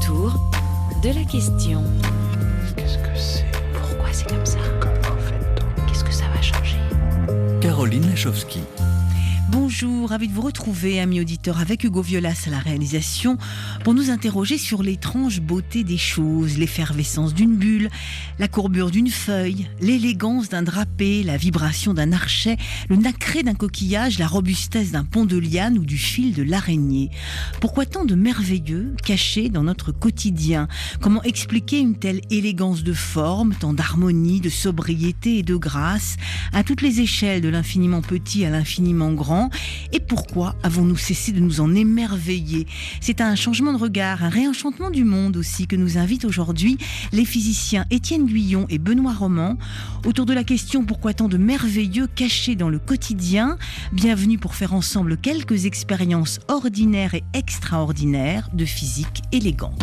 autour de la question. Qu'est-ce que c'est ? Pourquoi c'est comme ça ? Comment fait-on ? Qu'est-ce que ça va changer ? Caroline Lachowski. Bonjour, ravi de vous retrouver, amis auditeurs, avec Hugo Violas à la réalisation, pour nous interroger sur l'étrange beauté des choses, l'effervescence d'une bulle, la courbure d'une feuille, l'élégance d'un drapé, la vibration d'un archet, le nacré d'un coquillage, la robustesse d'un pont de liane ou du fil de l'araignée. Pourquoi tant de merveilleux cachés dans notre quotidien ? Comment expliquer une telle élégance de forme, tant d'harmonie, de sobriété et de grâce, à toutes les échelles, de l'infiniment petit à l'infiniment grand ? Et pourquoi avons-nous cessé de nous en émerveiller ? C'est un changement de regard, un réenchantement du monde aussi que nous invitent aujourd'hui les physiciens Étienne Guyon et Benoît Roman autour de la question pourquoi tant de merveilleux cachés dans le quotidien ? Bienvenue pour faire ensemble quelques expériences ordinaires et extraordinaires de physique élégante.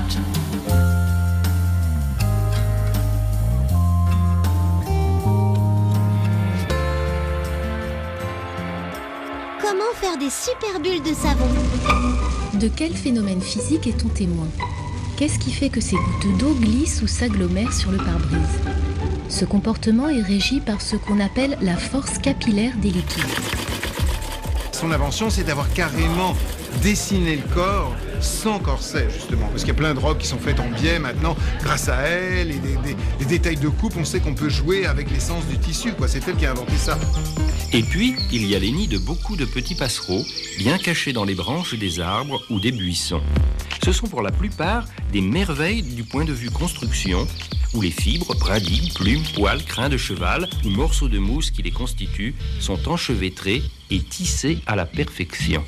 Comment faire des super bulles de savon ? De quel phénomène physique est-on témoin ? Qu'est-ce qui fait que ces gouttes d'eau glissent ou s'agglomèrent sur le pare-brise ? Ce comportement est régi par ce qu'on appelle la force capillaire des liquides. Son invention, c'est d'avoir carrément dessiné le corps sans corset, justement. Parce qu'il y a plein de robes qui sont faites en biais maintenant, grâce à elle, et des détails de coupe, on sait qu'on peut jouer avec l'essence du tissu, quoi. C'est elle qui a inventé ça. Et puis, il y a les nids de beaucoup de petits passereaux, bien cachés dans les branches des arbres ou des buissons. Ce sont pour la plupart des merveilles du point de vue construction, où les fibres, brindilles, plumes, poils, crins de cheval ou morceaux de mousse qui les constituent sont enchevêtrés et tissés à la perfection.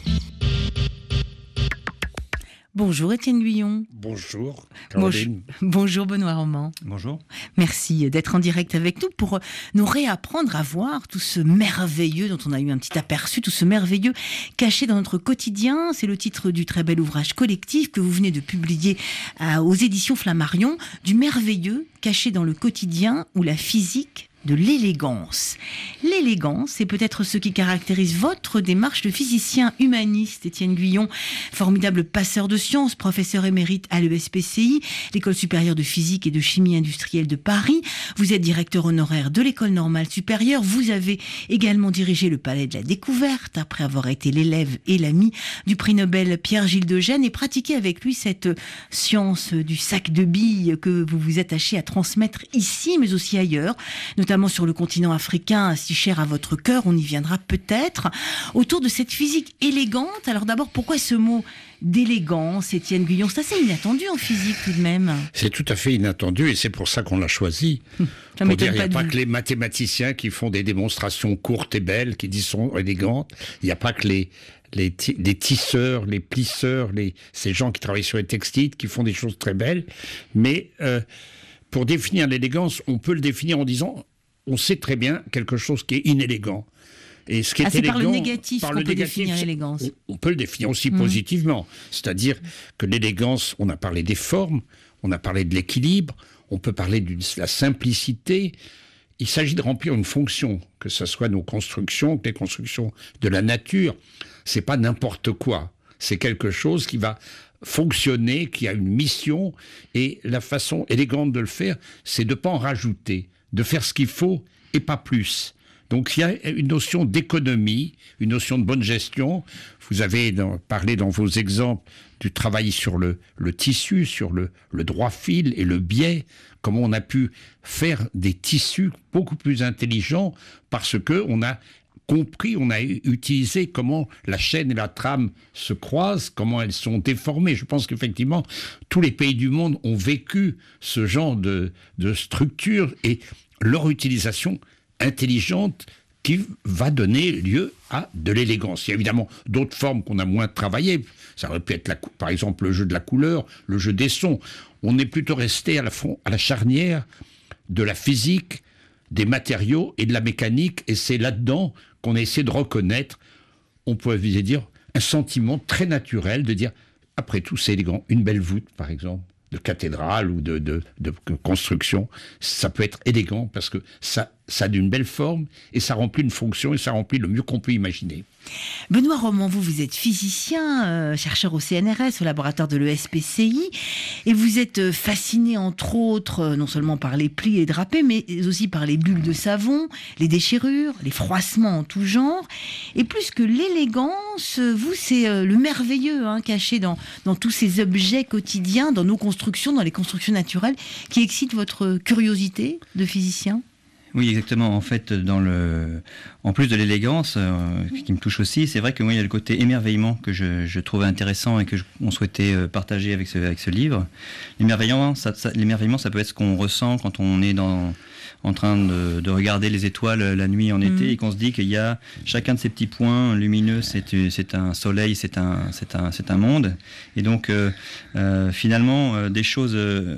Bonjour Étienne Guyon. Bonjour Caroline. Bonjour Benoît Roman. Bonjour. Merci d'être en direct avec nous pour nous réapprendre à voir tout ce merveilleux dont on a eu un petit aperçu, tout ce merveilleux caché dans notre quotidien. C'est le titre du très bel ouvrage collectif que vous venez de publier aux éditions Flammarion, du merveilleux caché dans le quotidien ou la physique de l'élégance. L'élégance, c'est peut-être ce qui caractérise votre démarche de physicien humaniste, Étienne Guyon, formidable passeur de sciences, professeur émérite à l'ESPCI, l'École supérieure de physique et de chimie industrielle de Paris. Vous êtes directeur honoraire de l'École normale supérieure. Vous avez également dirigé le Palais de la Découverte, après avoir été l'élève et l'ami du prix Nobel Pierre-Gilles de Gennes, et pratiqué avec lui cette science du sac de billes que vous vous attachez à transmettre ici, mais aussi ailleurs, notamment sur le continent africain, si cher à votre cœur, on y viendra peut-être, autour de cette physique élégante. Alors d'abord, pourquoi ce mot d'élégance, Étienne Guyon ? C'est assez inattendu en physique tout de même. C'est tout à fait inattendu et c'est pour ça qu'on l'a choisi. Ça Pour dire, il n'y a m'étonne pas que les mathématiciens qui font des démonstrations courtes et belles, qui disent sont élégantes. Il n'y a pas que les tisseurs, les plisseurs, ces gens qui travaillent sur les textiles, qui font des choses très belles. Mais pour définir l'élégance, on peut le définir en disant... On sait très bien quelque chose qui est inélégant. Et ce qui est c'est élégant, par le négatif qu'on peut définir l'élégance. On peut le définir aussi positivement. C'est-à-dire que l'élégance, on a parlé des formes, on a parlé de l'équilibre, on peut parler de la simplicité. Il s'agit de remplir une fonction, que ce soit nos constructions, que les constructions de la nature. C'est pas n'importe quoi. C'est quelque chose qui va fonctionner, qui a une mission. Et la façon élégante de le faire, c'est de ne pas en rajouter, de faire ce qu'il faut et pas plus. Donc il y a une notion d'économie, une notion de bonne gestion. Vous avez parlé dans vos exemples du travail sur le tissu, sur le droit fil et le biais, comment on a pu faire des tissus beaucoup plus intelligents parce que on a compris, on a utilisé comment la chaîne et la trame se croisent, comment elles sont déformées. Je pense qu'effectivement, tous les pays du monde ont vécu ce genre de structure et leur utilisation intelligente qui va donner lieu à de l'élégance. Il y a évidemment d'autres formes qu'on a moins travaillées. Ça aurait pu être, par exemple, le jeu de la couleur, le jeu des sons. On est plutôt resté à la charnière de la physique, des matériaux et de la mécanique, et c'est là-dedans qu'on a essayé de reconnaître, on pourrait dire, un sentiment très naturel de dire, après tout, c'est élégant. Une belle voûte, par exemple, de cathédrale ou de construction, ça peut être élégant parce que ça ça a d'une belle forme, et ça remplit une fonction, et ça remplit le mieux qu'on peut imaginer. Benoît Roman, vous êtes physicien, chercheur au CNRS, au laboratoire de l'ESPCI, et vous êtes fasciné, entre autres, non seulement par les plis et drapés, mais aussi par les bulles de savon, les déchirures, les froissements en tout genre. Et plus que l'élégance, vous, c'est le merveilleux caché dans tous ces objets quotidiens, dans nos constructions, dans les constructions naturelles, qui excite votre curiosité de physicien. Oui, exactement. En fait, en plus de l'élégance, qui me touche aussi, c'est vrai que moi, il y a le côté émerveillement que je trouvais intéressant et que on souhaitait partager avec ce livre. L'émerveillement, ça peut être ce qu'on ressent quand on est en train de regarder les étoiles la nuit en été et qu'on se dit qu'il y a chacun de ces petits points lumineux, c'est un soleil, c'est un monde. Et donc, finalement, des choses,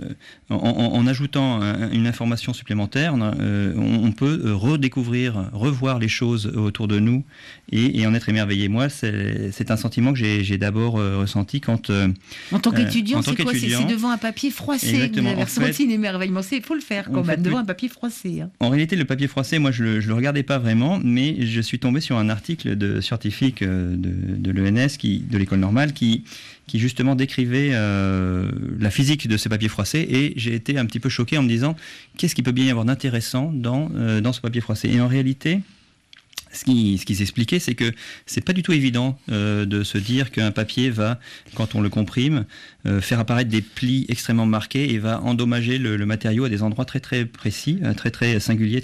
en ajoutant une information supplémentaire, on peut redécouvrir, revoir les choses autour de nous et en être émerveillé. Moi, c'est un sentiment que j'ai d'abord ressenti quand... en tant qu'étudiant, c'est quoi ? C'est devant un papier froissé. Exactement. Vous avez ressenti l'émerveillement. Il faut le faire quand même, devant un papier froissé. En réalité, le papier froissé, moi, je le regardais pas vraiment, mais je suis tombé sur un article scientifique de l'ENS, de l'école normale, qui justement décrivait la physique de ce papier froissé, et j'ai été un petit peu choqué en me disant qu'est-ce qu'il peut bien y avoir d'intéressant dans ce papier froissé. Et en réalité, ce qui s'expliquait, c'est que c'est pas du tout évident de se dire qu'un papier va, quand on le comprime, faire apparaître des plis extrêmement marqués et va endommager le matériau à des endroits très très précis, très très singuliers,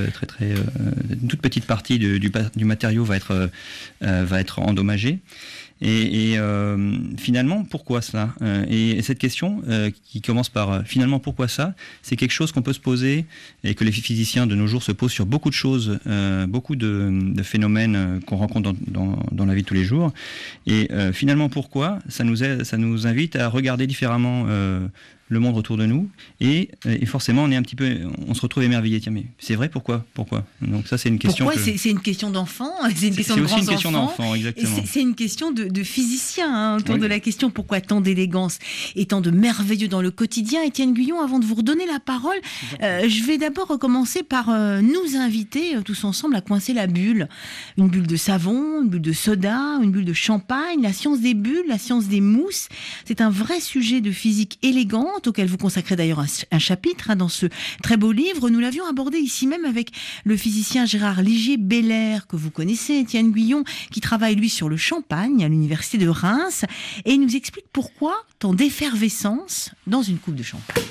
une toute petite partie du matériau va être endommagée. Et finalement, pourquoi cela ? Et cette question qui commence par finalement pourquoi ça ? C'est quelque chose qu'on peut se poser et que les physiciens de nos jours se posent sur beaucoup de choses, beaucoup de phénomènes qu'on rencontre dans la vie de tous les jours. Et finalement, pourquoi ? Ça nous invite à regarder différemment le monde autour de nous et forcément on se retrouve émerveillé. Tiens, mais c'est vrai, pourquoi ? Donc ça, c'est une question. Pourquoi ? C'est une question d'enfant, c'est une question de grands enfants. C'est aussi une question d'enfant, exactement. Et c'est une question de physicien autour de la question pourquoi tant d'élégance et tant de merveilleux dans le quotidien. Étienne Guyon, avant de vous redonner la parole, je vais d'abord recommencer par nous inviter tous ensemble à coincer la bulle. Une bulle de savon, une bulle de soda, une bulle de champagne, la science des bulles, la science des mousses. C'est un vrai sujet de physique élégante auquel vous consacrez d'ailleurs un chapitre dans ce très beau livre. Nous l'avions abordé ici même avec le physicien Gérard Ligier-Belair, que vous connaissez, Étienne Guyon, qui travaille lui sur le champagne à l'université de Reims, et il nous explique pourquoi tant d'effervescence dans une coupe de champagne.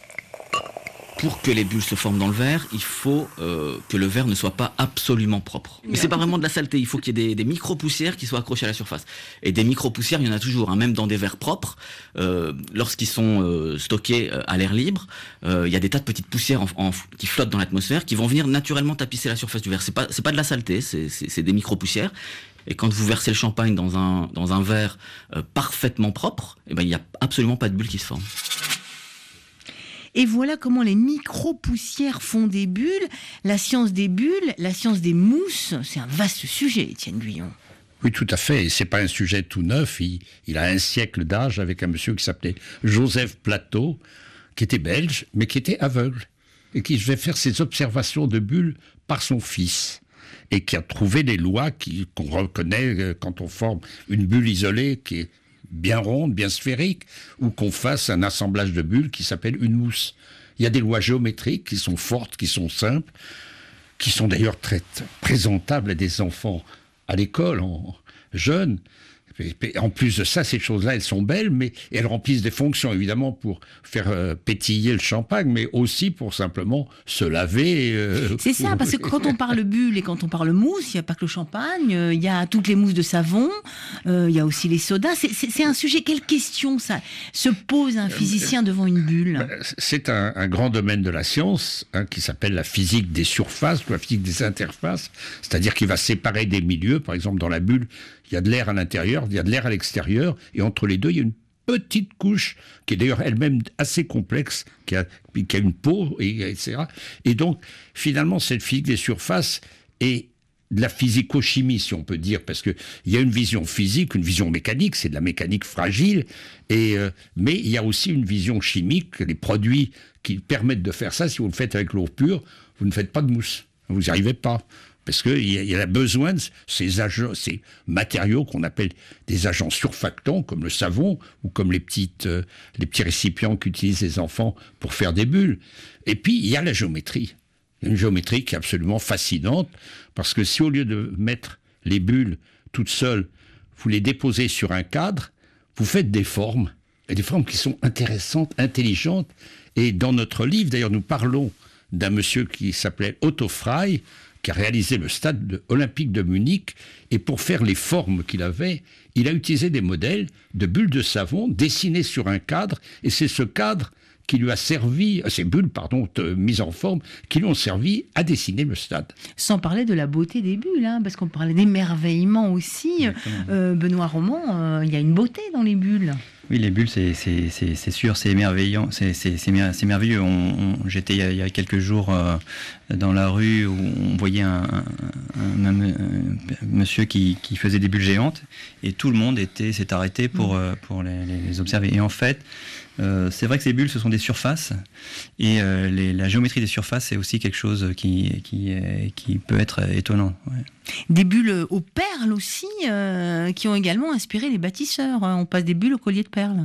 Pour que les bulles se forment dans le verre, il faut que le verre ne soit pas absolument propre. Mais c'est pas vraiment de la saleté, il faut qu'il y ait des micro-poussières qui soient accrochées à la surface. Et des micro-poussières, il y en a toujours, même dans des verres propres. Lorsqu'ils sont stockés à l'air libre, il y a des tas de petites poussières qui flottent dans l'atmosphère, qui vont venir naturellement tapisser la surface du verre. C'est pas de la saleté, c'est des micro-poussières. Et quand vous versez le champagne dans un verre parfaitement propre, il n'y a absolument pas de bulles qui se forment. Et voilà comment les micro-poussières font des bulles. La science des bulles, la science des mousses, c'est un vaste sujet, Étienne Guyon. Oui, tout à fait. Et c'est pas un sujet tout neuf. Il a un siècle d'âge avec un monsieur qui s'appelait Joseph Plateau, qui était belge, mais qui était aveugle. Et qui devait faire ses observations de bulles par son fils. Et qui a trouvé des lois qu'on reconnaît quand on forme une bulle isolée qui est bien ronde, bien sphérique, ou qu'on fasse un assemblage de bulles qui s'appelle une mousse. Il y a des lois géométriques qui sont fortes, qui sont simples, qui sont d'ailleurs très présentables à des enfants à l'école, jeunes. En plus de ça, ces choses-là, elles sont belles, mais elles remplissent des fonctions, évidemment, pour faire pétiller le champagne, mais aussi pour simplement se laver. C'est ça, parce que quand on parle bulle et quand on parle mousse, il n'y a pas que le champagne, il y a toutes les mousses de savon, il y a aussi les sodas. C'est un sujet, quelle question ça se pose un physicien devant une bulle ? C'est un grand domaine de la science qui s'appelle la physique des surfaces, la physique des interfaces, c'est-à-dire qu'il va séparer des milieux. Par exemple, dans la bulle, il y a de l'air à l'intérieur, il y a de l'air à l'extérieur, et entre les deux, il y a une petite couche, qui est d'ailleurs elle-même assez complexe, qui a une peau, etc. Et donc, finalement, cette physique des surfaces est de la physico-chimie, si on peut dire, parce qu'il y a une vision physique, une vision mécanique, c'est de la mécanique fragile, mais il y a aussi une vision chimique, les produits qui permettent de faire ça, si vous le faites avec l'eau pure, vous ne faites pas de mousse, vous n'y arrivez pas. Parce qu'il y a besoin de ces matériaux qu'on appelle des agents surfactants, comme le savon, ou comme les petits récipients qu'utilisent les enfants pour faire des bulles. Et puis, il y a la géométrie. Une géométrie qui est absolument fascinante, parce que si au lieu de mettre les bulles toutes seules, vous les déposez sur un cadre, vous faites des formes, et des formes qui sont intéressantes, intelligentes. Et dans notre livre, d'ailleurs, nous parlons d'un monsieur qui s'appelait Otto Frey, qui a réalisé le stade olympique de Munich, et pour faire les formes qu'il avait, il a utilisé des modèles de bulles de savon dessinées sur un cadre, et c'est ce cadre qui lui a servi, ces bulles, mises en forme, qui lui ont servi à dessiner le stade. Sans parler de la beauté des bulles, parce qu'on parlait d'émerveillement aussi. Benoît Roman, il y a une beauté dans les bulles. Oui, les bulles, c'est sûr, c'est émerveillant, c'est merveilleux. J'étais il y a quelques jours dans la rue où on voyait un monsieur qui faisait des bulles géantes, et tout le monde s'est arrêté pour les observer. Et en fait, c'est vrai que ces bulles, ce sont des surfaces, et la géométrie des surfaces, c'est aussi quelque chose qui peut être étonnant. Ouais. Des bulles aux perles aussi, qui ont également inspiré les bâtisseurs. On passe des bulles au collier de perles.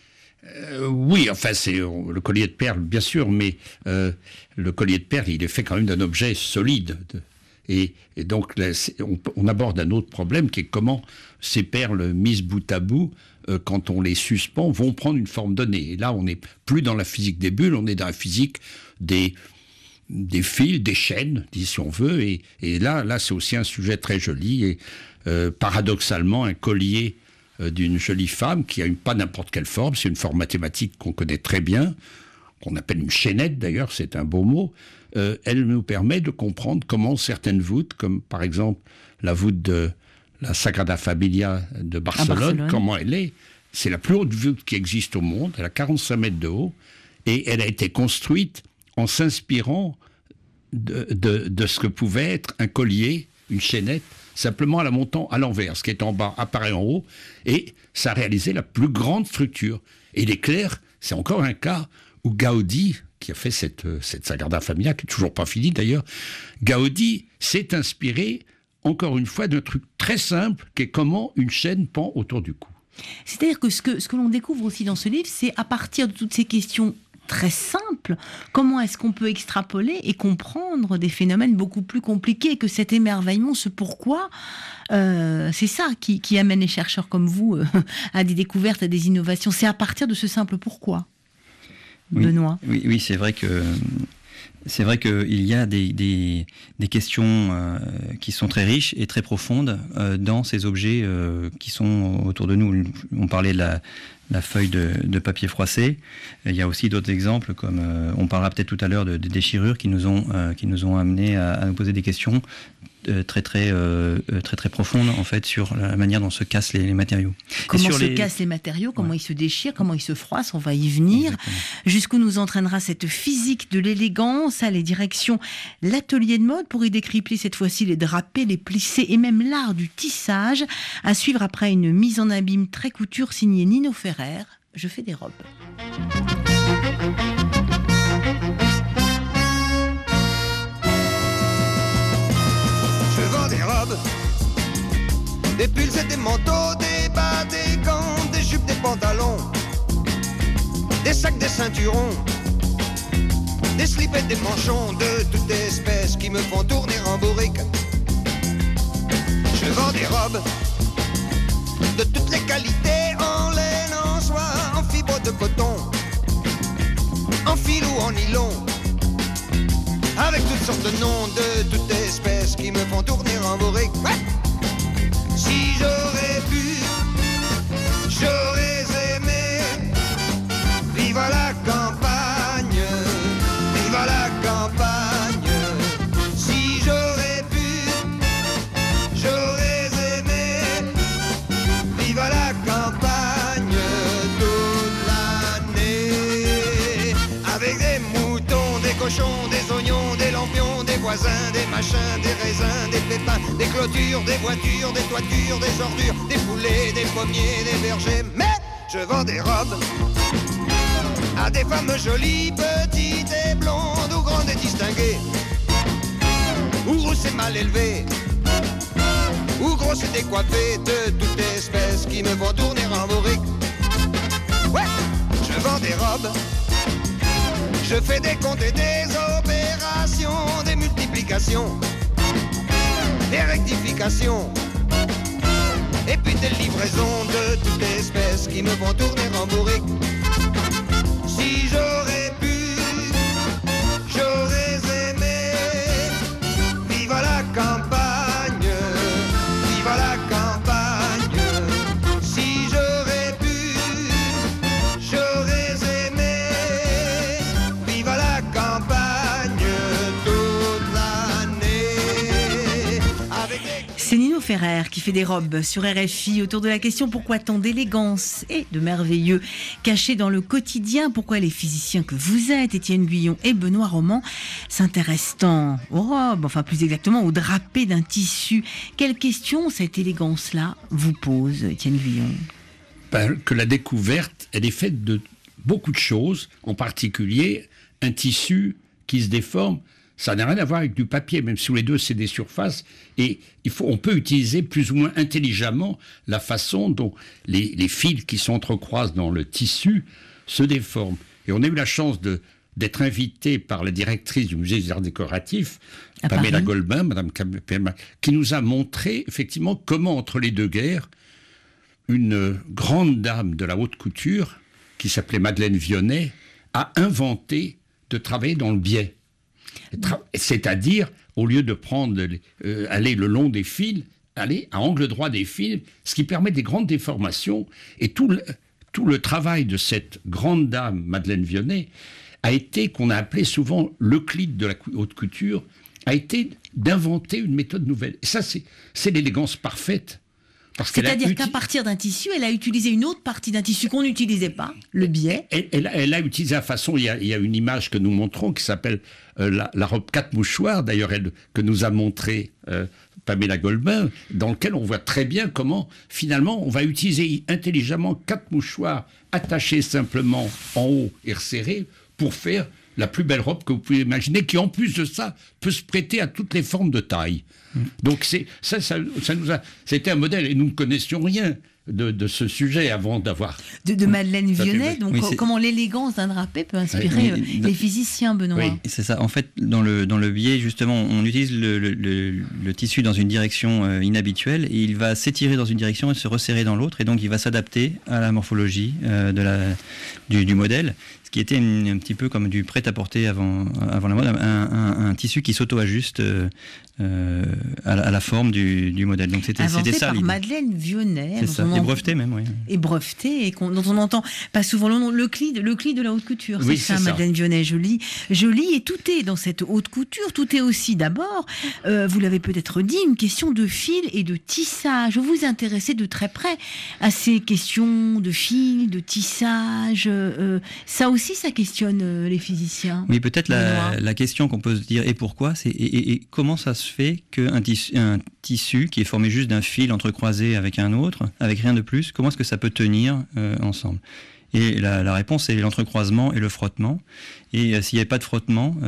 Oui, enfin, c'est le collier de perles, bien sûr, mais le collier de perles, il est fait quand même d'un objet solide. Et donc, là, on aborde un autre problème qui est comment ces perles mises bout à bout, quand on les suspend, vont prendre une forme donnée. Et là, on n'est plus dans la physique des bulles, on est dans la physique des fils, des chaînes, si on veut. Et là, c'est aussi un sujet très joli. Et paradoxalement, un collier d'une jolie femme qui a pas n'importe quelle forme, c'est une forme mathématique qu'on connaît très bien, qu'on appelle une chaînette d'ailleurs, c'est un beau mot. Elle nous permet de comprendre comment certaines voûtes, comme par exemple la voûte de la Sagrada Familia de Barcelone, comment elle est. C'est la plus haute voûte qui existe au monde, elle a 45 mètres de haut, et elle a été construite en s'inspirant de ce que pouvait être un collier, une chaînette, simplement en la montant à l'envers. Ce qui est en bas apparaît en haut, et ça a réalisé la plus grande structure. Et l'éclair, c'est encore un cas où Gaudi, qui a fait cette Sagrada Familia, qui n'est toujours pas finie d'ailleurs, Gaudi s'est inspiré, encore une fois, d'un truc très simple, qui est comment une chaîne pend autour du cou. C'est-à-dire que ce que l'on découvre aussi dans ce livre, c'est à partir de toutes ces questions très simples, comment est-ce qu'on peut extrapoler et comprendre des phénomènes beaucoup plus compliqués, que cet émerveillement, ce pourquoi, c'est ça qui amène les chercheurs comme vous à des découvertes, à des innovations. C'est à partir de ce simple pourquoi, Benoît. Oui, c'est vrai qu'il y a des questions qui sont très riches et très profondes dans ces objets qui sont autour de nous. On parlait de la feuille de papier froissé. Il y a aussi d'autres exemples, comme on parlera peut-être tout à l'heure des déchirures qui nous ont amenés à nous poser des questions très profondes en fait sur la manière dont se cassent les matériaux. Comment cassent les matériaux, comment ils se déchirent, comment ils se froissent, on va y venir. Exactement. Jusqu'où nous entraînera cette physique de l'élégance, les directions l'atelier de mode pour y décrypter cette fois-ci les drapés, les plissés et même l'art du tissage. À suivre après une mise en abîme très couture signée Nino Ferrer. Je fais des robes. Je vends des robes, des pulls et des manteaux, des bas, des gants, des jupes, des pantalons, des sacs, des ceinturons, des slips et des manchons de toutes espèces qui me font tourner en bourrique. Je vends des robes de toutes les qualités, en laine, en soie, en fibre de coton, en fil ou en nylon, avec toutes sortes de noms de toutes espèces qui me font tourner en bourrique. Ouais. Si j'aurais pu, j'aurais aimé vivre à la campagne, vivre à la campagne. Si j'aurais pu, j'aurais aimé vivre à la campagne toute l'année, avec des moutons, des cochons, des oignons, des lampions, des voisins, des machins, des raisins, des pépins, des clôtures, des voitures, des toitures, des ordures, des poulets, des pommiers, des vergers. Mais je vends des robes à des femmes jolies, petites et blondes, ou grandes et distinguées, ou grosses et mal élevées, ou grosses et décoiffées, de toute espèce qui me font tourner en bourrique. Ouais, je vends des robes, je fais des comptes et des opérations, des multiplications, des rectifications, et puis des livraisons de toute espèce qui me font tourner en bourrique. Si j'aurais pu, j'aurais aimé vivre à la campagne, vivre à la campagne. Si j'aurais pu, j'aurais aimé vivre à la campagne toute l'année. C'est Nino Ferrer qui fait des robes sur RFI autour de la question pourquoi tant d'élégance et de merveilleux cachés dans le quotidien, pourquoi les physiciens que vous êtes, Étienne Guyon et Benoît Roman, s'intéressent tant aux robes, enfin plus exactement aux drapés d'un tissu. Quelle question cette élégance-là vous pose, Étienne Guyon? Que la découverte, elle est faite de beaucoup de choses, en particulier un tissu qui se déforme. Ça n'a rien à voir avec du papier, même si les deux c'est des surfaces. Et on peut utiliser plus ou moins intelligemment la façon dont les fils qui s'entrecroisent dans le tissu se déforment. Et on a eu la chance d'être invité par la directrice du musée des arts décoratifs, Pamela Golbin, Madame Pamela, qui nous a montré effectivement comment entre les deux guerres, une grande dame de la haute couture, qui s'appelait Madeleine Vionnet, a inventé de travailler dans le biais. C'est-à-dire, au lieu de aller le long des fils, aller à angle droit des fils, ce qui permet des grandes déformations. Et tout le travail de cette grande dame, Madeleine Vionnet, a été, qu'on a appelé souvent l'Euclide de la haute couture, a été d'inventer une méthode nouvelle. Et ça, c'est l'élégance parfaite. C'est-à-dire qu'à partir d'un tissu, elle a utilisé une autre partie d'un tissu qu'on n'utilisait pas, le biais. Elle a utilisé la façon, il y a une image que nous montrons qui s'appelle la robe 4 mouchoirs, d'ailleurs que nous a montré Pamela Golbin, dans lequel on voit très bien comment finalement on va utiliser intelligemment 4 mouchoirs attachés simplement en haut et resserrés pour faire la plus belle robe que vous pouvez imaginer, qui en plus de ça peut se prêter à toutes les formes de taille. Donc c'était un modèle, et nous ne connaissions rien de ce sujet avant d'avoir... De Madeleine Vionnet, donc comment l'élégance d'un drapé peut inspirer les physiciens, Benoît. Oui, c'est ça. En fait, dans le biais, justement, on utilise le tissu dans une direction inhabituelle, et il va s'étirer dans une direction et se resserrer dans l'autre, et donc il va s'adapter à la morphologie du modèle, ce qui était un petit peu comme du prêt-à-porter avant la mode, un tissu qui s'auto-ajuste à la forme du modèle. Donc c'était ça. Inventé par Madeleine Vionnet. C'est ça. Et breveté même, oui. Et breveté, et dont on n'entend pas souvent le nom, l'Euclide de la haute couture. Oui, c'est ça, Madeleine Vionnet. Je lis, et tout est dans cette haute couture. Tout est aussi d'abord, vous l'avez peut-être dit, une question de fil et de tissage. Vous vous intéressez de très près à ces questions de fil, de tissage. Ça aussi, ça questionne les physiciens. Oui, peut-être la question qu'on peut se dire, et pourquoi, c'est et comment ça se fait qu'un tissu qui est formé juste d'un fil entrecroisé avec un autre, avec rien de plus, comment est-ce que ça peut tenir ensemble? Et la réponse, c'est l'entrecroisement et le frottement. Et s'il n'y avait pas de frottement,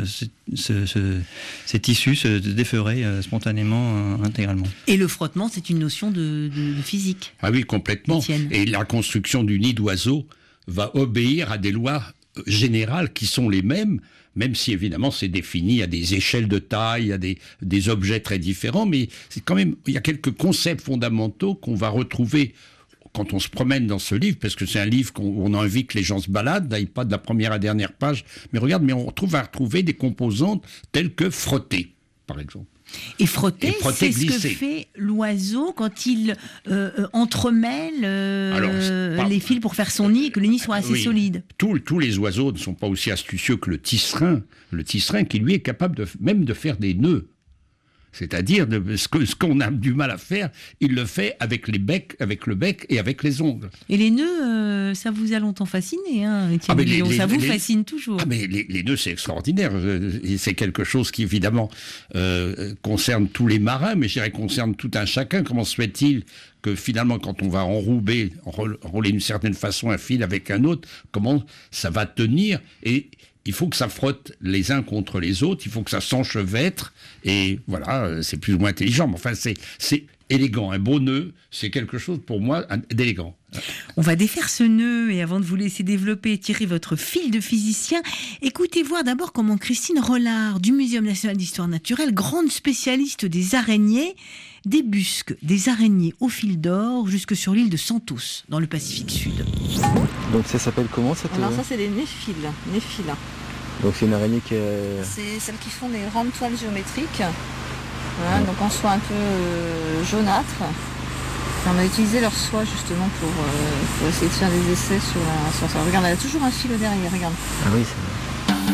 ces tissus se déferaient spontanément, intégralement. Et le frottement, c'est une notion de physique. Ah oui, complètement. Etienne. Et la construction du nid d'oiseau va obéir à des lois générales qui sont les mêmes, même si évidemment c'est défini à des échelles de taille, à des objets très différents, mais c'est quand même, il y a quelques concepts fondamentaux qu'on va retrouver quand on se promène dans ce livre, parce que c'est un livre où on invite que les gens se baladent, n'aillent pas de la première à la dernière page, mais regarde, mais on va retrouver des composantes telles que frotter, par exemple. Et frotter, c'est ce que fait l'oiseau quand il entremêle les fils pour faire son nid et que le nid soit assez solide. Tous les oiseaux ne sont pas aussi astucieux que le tisserin qui lui est capable même de faire des nœuds. C'est-à-dire ce qu'on a du mal à faire, il le fait avec le bec et avec les ongles. Et les nœuds, ça vous a longtemps fasciné, hein, Étienne Guillon, ça vous fascine toujours. Ah mais les nœuds, c'est extraordinaire. C'est quelque chose qui, évidemment, concerne tous les marins, mais je dirais concerne tout un chacun. Comment se fait-il que finalement, quand on va enrouler d'une certaine façon un fil avec un autre, comment ça va tenir? Et il faut que ça frotte les uns contre les autres, il faut que ça s'enchevêtre, et voilà, c'est plus ou moins intelligent. Mais enfin, c'est élégant. Un beau nœud, c'est quelque chose pour moi d'élégant. On va défaire ce nœud, et avant de vous laisser développer et tirer votre fil de physicien, écoutez voir d'abord comment Christine Rollard, du Muséum national d'histoire naturelle, grande spécialiste des araignées, débusque des araignées au fil d'or jusque sur l'île de Santos, dans le Pacifique Sud. Donc ça s'appelle comment cette... Alors ça c'est des néphiles. Donc c'est une araignée qui est... C'est celles qui font des grandes toiles géométriques, voilà, donc en soie un peu jaunâtre. Et on a utilisé leur soie justement pour essayer de faire des essais sur ça. Regarde, elle a toujours un fil au derrière, regarde. Ah oui, c'est vrai.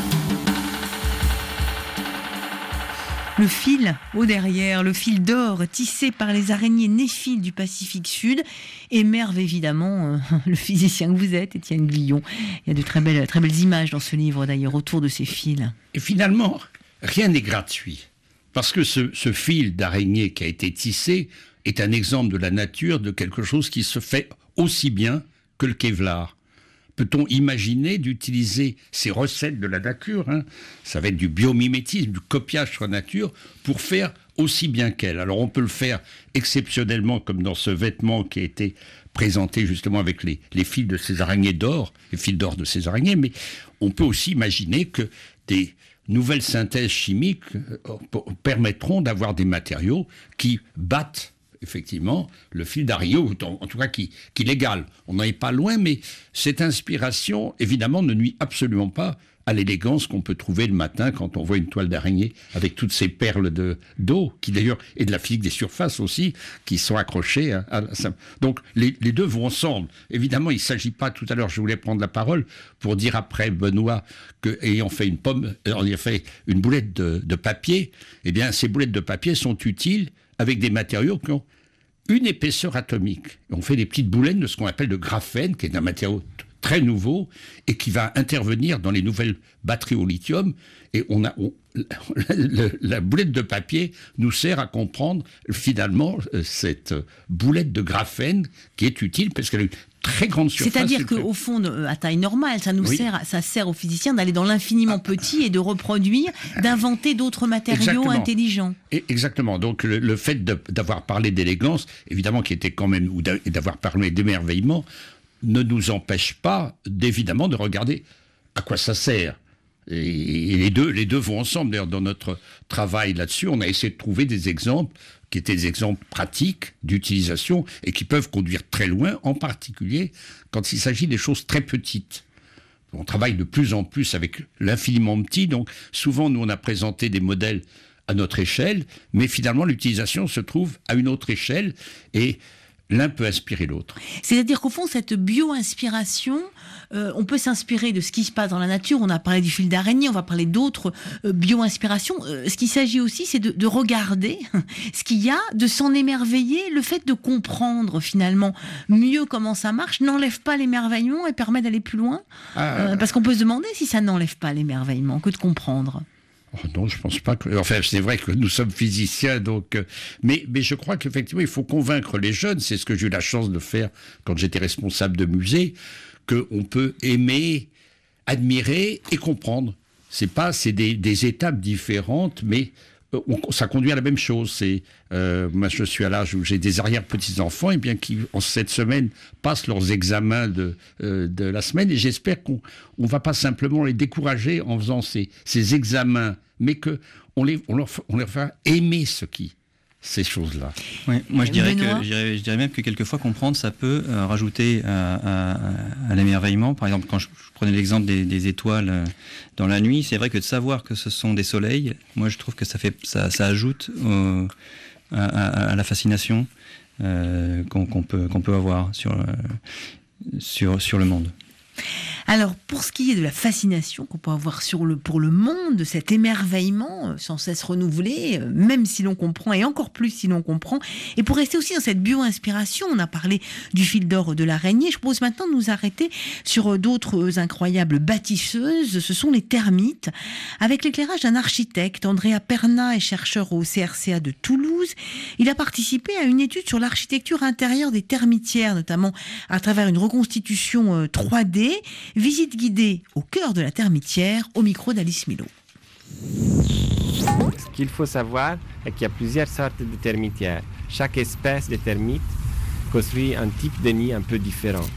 Le fil au derrière, le fil d'or tissé par les araignées néphiles du Pacifique Sud, émerveille évidemment le physicien que vous êtes, Étienne Guillon. Il y a de très belles images dans ce livre d'ailleurs autour de ces fils. Et finalement, rien n'est gratuit. Parce que ce fil d'araignée qui a été tissé est un exemple de la nature de quelque chose qui se fait aussi bien que le Kevlar. Peut-on imaginer d'utiliser ces recettes de la nature, ça va être du biomimétisme, du copiage sur la nature, pour faire aussi bien qu'elle. Alors on peut le faire exceptionnellement, comme dans ce vêtement qui a été présenté justement avec les fils de ces araignées d'or, les fils d'or de ces araignées, mais on peut aussi imaginer que des nouvelles synthèses chimiques permettront d'avoir des matériaux qui battent effectivement le fil d'araignée, ou en tout cas qui l'égale. On n'en est pas loin, mais cette inspiration, évidemment, ne nuit absolument pas à l'élégance qu'on peut trouver le matin quand on voit une toile d'araignée avec toutes ces perles d'eau, qui d'ailleurs, et de la physique des surfaces aussi, qui sont accrochées à donc les deux vont ensemble. Évidemment, il ne s'agit pas, tout à l'heure, je voulais prendre la parole pour dire après Benoît qu'ayant fait une boulette de papier, eh bien, ces boulettes de papier sont utiles avec des matériaux qui ont une épaisseur atomique. On fait des petites boulettes de ce qu'on appelle le graphène, qui est un matériau très nouveau et qui va intervenir dans les nouvelles batteries au lithium. Et la boulette de papier nous sert à comprendre finalement cette boulette de graphène qui est utile parce qu'elle a une très grande surface. C'est-à-dire qu'au fond, à taille normale, ça sert aux physiciens d'aller dans l'infiniment petit et de reproduire, d'inventer d'autres matériaux intelligents. Exactement. Donc le fait d'avoir parlé d'élégance, évidemment qui était quand même, et d'avoir parlé d'émerveillement, ne nous empêche pas, évidemment, de regarder à quoi ça sert. Et les deux vont ensemble. D'ailleurs, dans notre travail là-dessus, on a essayé de trouver des exemples qui étaient des exemples pratiques d'utilisation et qui peuvent conduire très loin, en particulier quand il s'agit des choses très petites. On travaille de plus en plus avec l'infiniment petit, donc souvent, nous, on a présenté des modèles à notre échelle, mais finalement, l'utilisation se trouve à une autre échelle et l'un peut inspirer l'autre. C'est-à-dire qu'au fond, cette bio-inspiration, on peut s'inspirer de ce qui se passe dans la nature. On a parlé du fil d'araignée, on va parler d'autres bio-inspirations. Ce qu'il s'agit aussi, c'est de regarder ce qu'il y a, de s'en émerveiller. Le fait de comprendre finalement mieux comment ça marche n'enlève pas l'émerveillement et permet d'aller plus loin. Parce qu'on peut se demander si ça n'enlève pas l'émerveillement que de comprendre. Oh non, je pense pas que... Enfin, c'est vrai que nous sommes physiciens, donc... Mais je crois qu'effectivement, il faut convaincre les jeunes. C'est ce que j'ai eu la chance de faire quand j'étais responsable de musée, qu'on peut aimer, admirer et comprendre. C'est des étapes différentes, mais ça conduit à la même chose. Moi, je suis à l'âge où j'ai des arrière-petits-enfants, et bien qui, en cette semaine, passent leurs examens de la semaine, et j'espère qu'on ne va pas simplement les décourager en faisant ces examens, mais qu'on leur fera aimer ces choses-là. Oui, moi je dirais même que quelquefois comprendre ça peut rajouter à l'émerveillement. Par exemple, quand je prenais l'exemple des étoiles dans la nuit, c'est vrai que de savoir que ce sont des soleils, moi je trouve que ça ajoute à la fascination qu'on peut avoir sur le monde. Alors, pour ce qui est de la fascination qu'on peut avoir pour le monde, de cet émerveillement sans cesse renouvelé, même si l'on comprend, et encore plus si l'on comprend, et pour rester aussi dans cette bio-inspiration, on a parlé du fil d'or de l'araignée, je propose maintenant de nous arrêter sur d'autres incroyables bâtisseuses, ce sont les termites, avec l'éclairage d'un architecte. Andrea Perna est chercheur au CRCA de Toulouse. Il a participé à une étude sur l'architecture intérieure des termitières, notamment à travers une reconstitution 3D. Visite guidée au cœur de la termitière, au micro d'Alice Milo. Ce qu'il faut savoir est qu'il y a plusieurs sortes de termitières. Chaque espèce de termite construit un type de nid un peu différent.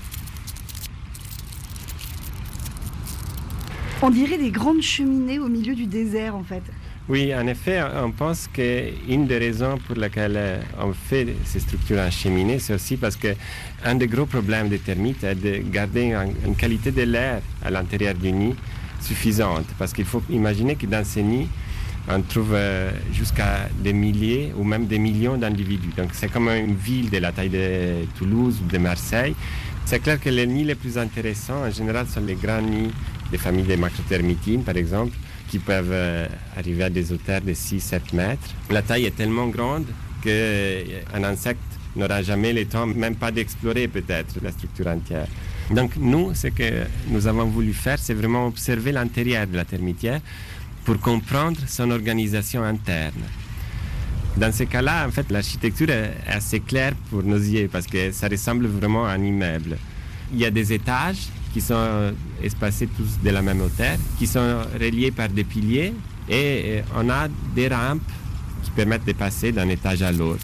On dirait des grandes cheminées au milieu du désert, en fait. Oui, en effet, on pense qu'une des raisons pour lesquelles on fait ces structures en cheminée, c'est aussi parce qu'un des gros problèmes des termites est de garder une qualité de l'air à l'intérieur du nid suffisante. Parce qu'il faut imaginer que dans ces nids, on trouve jusqu'à des milliers ou même des millions d'individus. Donc c'est comme une ville de la taille de Toulouse ou de Marseille. C'est clair que les nids les plus intéressants, en général, sont les grands nids des familles des macrotermitines, par exemple, qui peuvent arriver à des hauteurs de 6-7 mètres. La taille est tellement grande qu'un insecte n'aura jamais le temps, même pas d'explorer peut-être la structure entière. Donc nous, ce que nous avons voulu faire, c'est vraiment observer l'intérieur de la termitière pour comprendre son organisation interne. Dans ces cas-là, en fait, l'architecture est assez claire pour nos yeux parce que ça ressemble vraiment à un immeuble. Il y a des étages qui sont espacés tous de la même hauteur, qui sont reliés par des piliers et on a des rampes qui permettent de passer d'un étage à l'autre.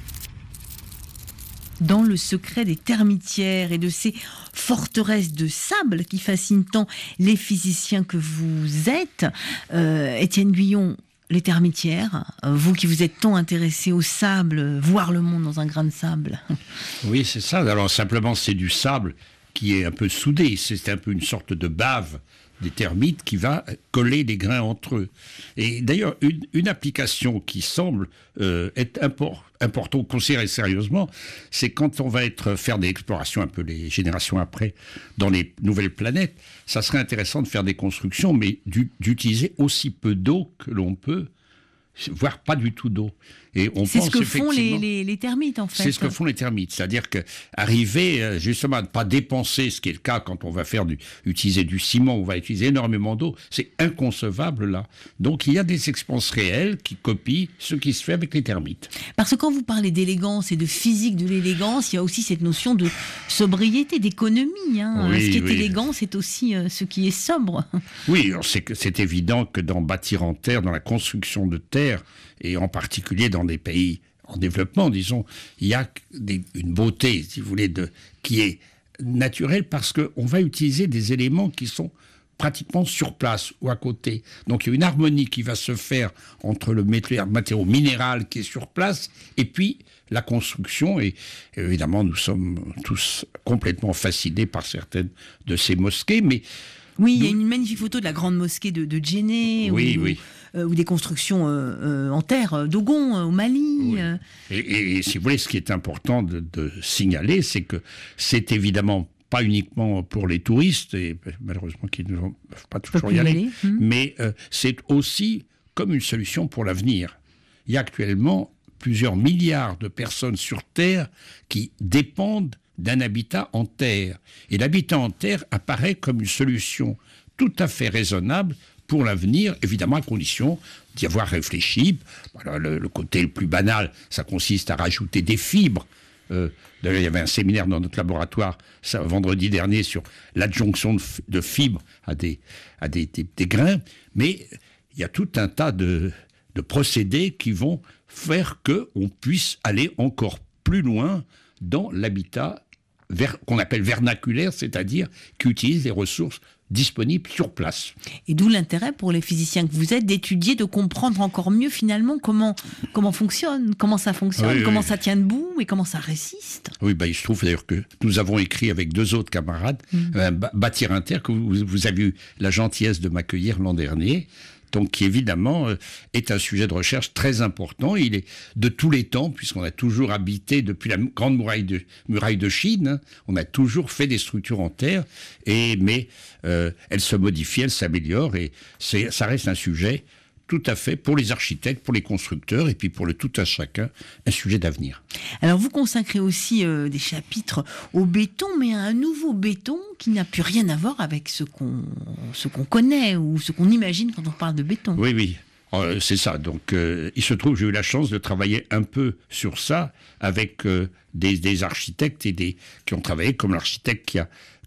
Dans le secret des termitières et de ces forteresses de sable qui fascinent tant les physiciens que vous êtes, Étienne Guyon, les termitières, vous qui vous êtes tant intéressé au sable, voir le monde dans un grain de sable. Oui, c'est ça. Alors simplement, c'est du sable qui est un peu soudé. C'est un peu une sorte de bave des termites qui va coller les grains entre eux. Et d'ailleurs, une application qui semble être importante, considérée sérieusement, c'est quand on va faire des explorations un peu les générations après dans les nouvelles planètes, ça serait intéressant de faire des constructions, mais d'utiliser aussi peu d'eau que l'on peut, voire pas du tout d'eau. Et c'est ce que font les termites, en fait. C'est ce que font les termites. C'est-à-dire qu'arriver justement à ne pas dépenser, ce qui est le cas quand on va utiliser du ciment, on va utiliser énormément d'eau, c'est inconcevable là. Donc il y a des expériences réelles qui copient ce qui se fait avec les termites. Parce que quand vous parlez d'élégance et de physique de l'élégance, il y a aussi cette notion de sobriété, d'économie. Hein. Oui, ce qui est élégant, c'est aussi ce qui est sobre. Oui, c'est évident que dans bâtir en terre, dans la construction de terre, et en particulier dans des pays en développement, disons, il y a une beauté, si vous voulez, qui est naturelle parce qu'on va utiliser des éléments qui sont pratiquement sur place ou à côté. Donc il y a une harmonie qui va se faire entre le matériau minéral qui est sur place et puis la construction. Et évidemment, nous sommes tous complètement fascinés par certaines de ces mosquées, mais... Oui, il y a une magnifique photo de la grande mosquée de Djenné, ou des constructions en terre, d'Ogon, au Mali. Oui. Et si vous voulez, ce qui est important de signaler, c'est que c'est évidemment pas uniquement pour les touristes, et malheureusement qu'ils ne peuvent pas toujours y aller, mais c'est aussi comme une solution pour l'avenir. Il y a actuellement plusieurs milliards de personnes sur Terre qui dépendent d'un habitat en terre. Et l'habitat en terre apparaît comme une solution tout à fait raisonnable pour l'avenir, évidemment à condition d'y avoir réfléchi. Voilà, le côté le plus banal, ça consiste à rajouter des fibres. D'ailleurs, il y avait un séminaire dans notre laboratoire vendredi dernier sur l'adjonction de fibres à des grains. Mais il y a tout un tas de procédés qui vont faire qu'on puisse aller encore plus loin dans l'habitat qu'on appelle vernaculaire, c'est-à-dire qui utilise les ressources disponibles sur place. Et d'où l'intérêt pour les physiciens que vous êtes d'étudier, de comprendre encore mieux finalement comment fonctionne, comment ça fonctionne, comment ça tient debout et comment ça résiste. Oui, il se trouve d'ailleurs que nous avons écrit avec 2 autres camarades Bâtir Inter, que vous avez eu la gentillesse de m'accueillir l'an dernier, donc qui évidemment est un sujet de recherche très important. Il est de tous les temps, puisqu'on a toujours habité depuis la grande muraille de Chine, hein, on a toujours fait des structures en terre, mais elles se modifient, elles s'améliorent, et ça reste un sujet tout à fait, pour les architectes, pour les constructeurs, et puis pour le tout un chacun, un sujet d'avenir. Alors vous consacrez aussi des chapitres au béton, mais à un nouveau béton qui n'a plus rien à voir avec ce qu'on connaît ou ce qu'on imagine quand on parle de béton. Oui. C'est ça. Donc, il se trouve, j'ai eu la chance de travailler un peu sur ça avec des architectes qui ont travaillé, comme l'architecte qui a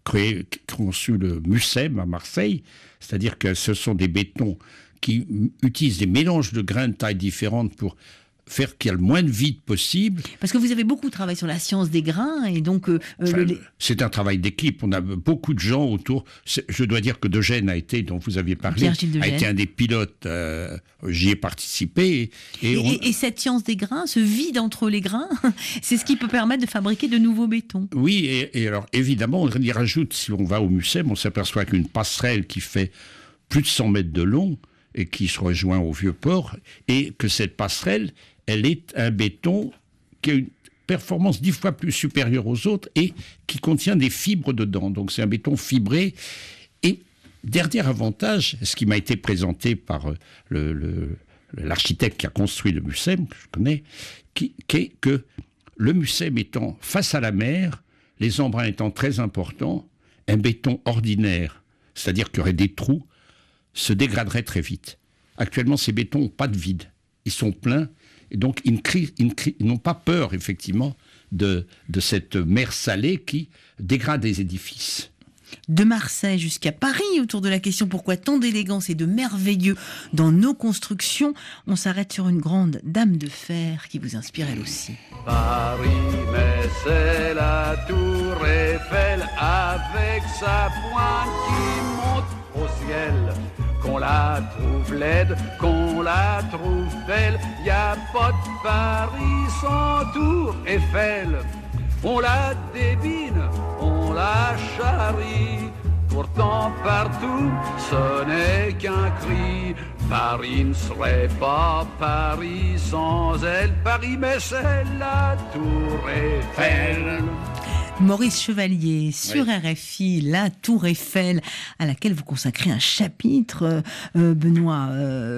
conçu le Mucem à Marseille. C'est-à-dire que ce sont des bétons qui utilisent des mélanges de grains de taille différentes pour faire qu'il y ait le moins de vide possible. Parce que vous avez beaucoup travaillé sur la science des grains, et donc... c'est un travail d'équipe. On a beaucoup de gens autour. Je dois dire que Degennes dont vous aviez parlé, a été un des pilotes. J'y ai participé. Et cette science des grains, ce vide entre les grains, c'est ce qui peut permettre de fabriquer de nouveaux bétons. Oui, et alors évidemment, on y rajoute, si on va au Mucem, on s'aperçoit qu'une passerelle qui fait plus de 100 mètres de long, et qui se rejoint au Vieux-Port, et que cette passerelle, elle est un béton qui a une performance 10 fois plus supérieure aux autres et qui contient des fibres dedans. Donc c'est un béton fibré. Et dernier avantage, ce qui m'a été présenté par l'architecte qui a construit le Mucem, que je connais, qui est que le Mucem étant face à la mer, les embruns étant très importants, un béton ordinaire, c'est-à-dire qu'il y aurait des trous, se dégraderait très vite. Actuellement, ces bétons n'ont pas de vide. Ils sont pleins, et donc ils n'ont pas peur, effectivement, de cette mer salée qui dégrade les édifices. De Marseille jusqu'à Paris, autour de la question pourquoi tant d'élégance et de merveilleux dans nos constructions, on s'arrête sur une grande dame de fer qui vous inspire elle aussi. Paris, mais c'est la tour Eiffel avec sa pointe qui monte au ciel. Qu'on la trouve laide, qu'on la trouve belle, y a pas de Paris sans tour Eiffel. On la débine, on la charrie, pourtant partout ce n'est qu'un cri. Paris ne serait pas Paris sans elle, Paris mais c'est la tour Eiffel. Maurice Chevalier, sur RFI, la Tour Eiffel, à laquelle vous consacrez un chapitre, Benoît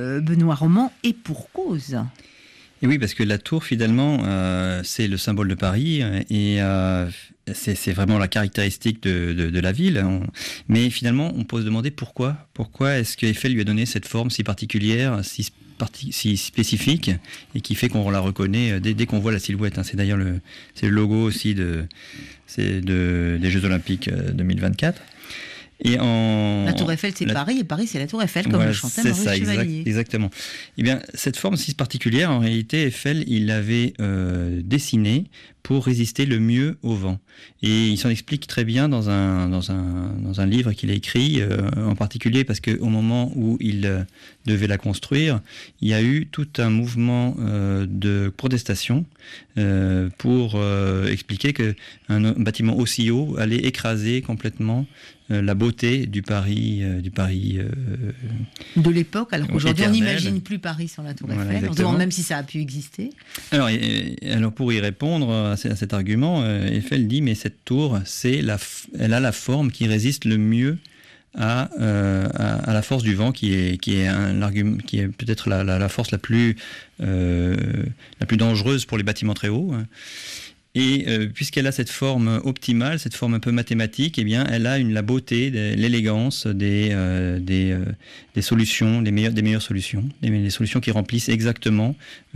Roman, et pour cause. Et oui, parce que la tour, finalement, c'est le symbole de Paris, et c'est vraiment la caractéristique de la ville. Mais finalement, on peut se demander pourquoi. Pourquoi est-ce que Eiffel lui a donné cette forme si particulière, si spécifique, et qui fait qu'on la reconnaît dès qu'on voit la silhouette. C'est d'ailleurs le logo aussi des Jeux Olympiques 2024. La Tour Eiffel, c'est Paris, et Paris, c'est la Tour Eiffel, comme le chantait Maurice Chevalier. Exactement. Eh bien, cette forme si particulière, en réalité, Eiffel, il l'avait dessinée pour résister le mieux au vent. Et il s'en explique très bien dans un livre qu'il a écrit, en particulier parce qu'au moment où il devait la construire, il y a eu tout un mouvement de protestation pour expliquer qu'un bâtiment aussi haut allait écraser complètement la beauté du Paris de l'époque, alors qu'aujourd'hui on n'imagine plus Paris sans la Tour Eiffel, on se demande même si ça a pu exister. Alors pour y répondre à cet argument, Eiffel dit mais cette tour, elle a la forme qui résiste le mieux à la force du vent, qui est un argument, qui est peut-être la force la plus dangereuse pour les bâtiments très hauts. Et puisqu'elle a cette forme optimale, cette forme un peu mathématique, eh bien, elle a la beauté, l'élégance des solutions, des meilleures solutions, des solutions qui remplissent exactement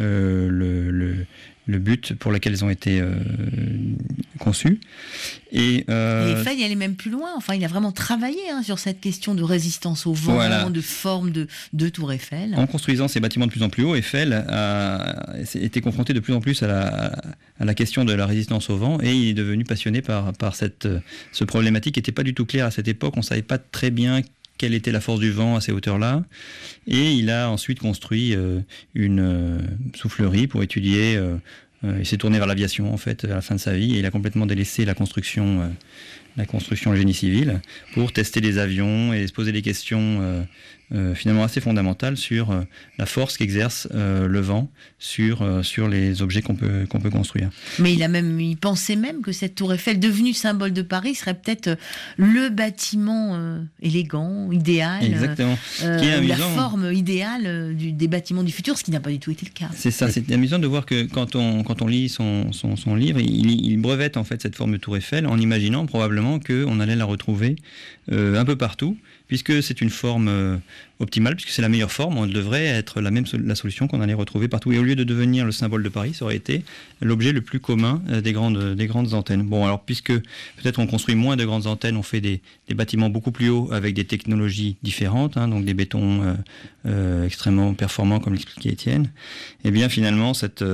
le but pour lequel elles ont été conçues. Et Eiffel, il allait même plus loin. Enfin, il a vraiment travaillé sur cette question de résistance au vent, de forme de Tour Eiffel. En construisant ces bâtiments de plus en plus hauts, Eiffel a été confronté de plus en plus à la question de la résistance au vent, et il est devenu passionné par ce problématique qui n'était pas du tout clair à cette époque. On ne savait pas très bien quelle était la force du vent à ces hauteurs-là. Et il a ensuite construit une soufflerie pour étudier. Il s'est tourné vers l'aviation, en fait, à la fin de sa vie, et il a complètement délaissé la construction la construction, le génie civil, pour tester des avions et se poser des questions finalement assez fondamentales sur la force qu'exerce le vent sur les objets qu'on peut construire. Mais il pensait même que cette tour Eiffel, devenue symbole de Paris, serait peut-être le bâtiment élégant, idéal. Exactement. La forme idéale des bâtiments du futur, ce qui n'a pas du tout été le cas. C'est ça, c'est amusant de voir que quand on lit son livre, il brevette en fait cette forme de tour Eiffel en imaginant probablement qu'on allait la retrouver un peu partout, puisque c'est une forme optimale, puisque c'est la meilleure forme, on devrait être la solution qu'on allait retrouver partout. Et au lieu de devenir le symbole de Paris, ça aurait été l'objet le plus commun des grandes antennes. Bon, alors puisque peut-être on construit moins de grandes antennes, on fait des bâtiments beaucoup plus hauts avec des technologies différentes, donc des bétons extrêmement performants, comme l'expliquait Étienne, et bien finalement cette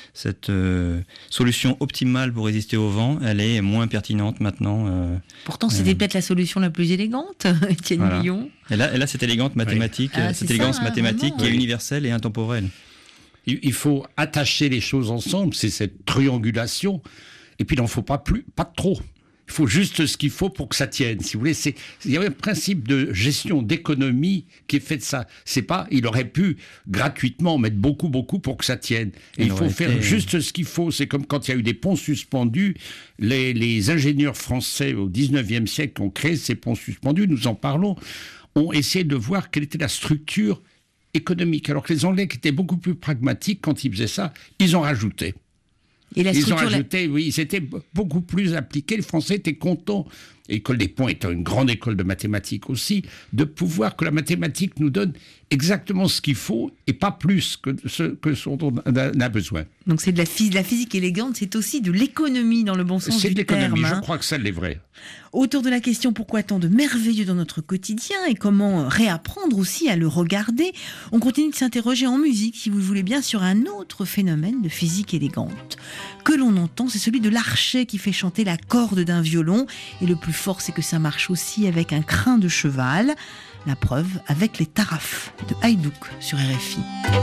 solution optimale pour résister au vent, elle est moins pertinente maintenant. Pourtant, c'était peut-être la solution la plus élégante, Étienne Guyon. Et là, cette élégance mathématique, cette élégance mathématique qui est universelle et intemporelle. Il faut attacher les choses ensemble, c'est cette triangulation. Et puis, il n'en faut pas trop. Il faut juste ce qu'il faut pour que ça tienne. Si vous voulez, il y a un principe de gestion, d'économie qui est fait de ça. C'est pas, il aurait pu gratuitement mettre beaucoup pour que ça tienne. Et il faut faire juste ce qu'il faut. C'est comme quand il y a eu des ponts suspendus. Les ingénieurs français au 19e siècle qui ont créé ces ponts suspendus, nous en parlons, ont essayé de voir quelle était la structure économique. Alors que les Anglais, qui étaient beaucoup plus pragmatiques, quand ils faisaient ça, ils en rajoutaient. Ils ont rajouté, oui, c'était beaucoup plus appliqué. Les Français étaient contents, l'école des ponts étant une grande école de mathématiques aussi, de pouvoir que la mathématique nous donne exactement ce qu'il faut et pas plus que ce dont on a besoin. Donc c'est de la physique élégante, c'est aussi de l'économie dans le bon sens du terme. C'est de l'économie, je crois que ça l'est vrai. Autour de la question pourquoi tant de merveilleux dans notre quotidien et comment réapprendre aussi à le regarder, on continue de s'interroger en musique, si vous le voulez bien, sur un autre phénomène de physique élégante que l'on entend, c'est celui de l'archet qui fait chanter la corde d'un violon. Et le plus fort, c'est que ça marche aussi avec un crin de cheval. La preuve avec les tarafes de Haïdouk sur RFI.